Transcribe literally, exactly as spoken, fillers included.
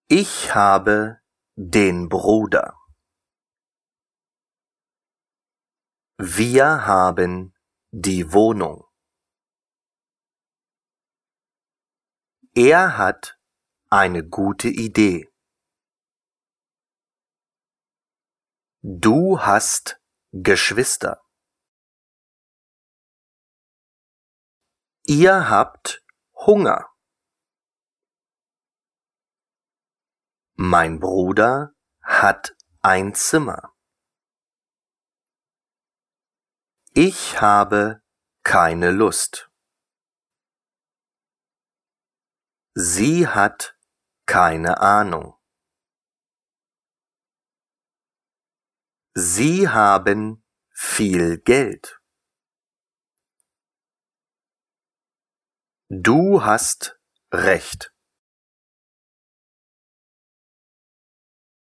Ich habe den Bruder. Wir haben die Wohnung. Er hat eine gute Idee. Du hast Geschwister. Ihr habt Hunger. Mein Bruder hat ein Zimmer. Ich habe keine Lust. Sie hat keine Ahnung. Sie haben viel Geld. Du hast recht.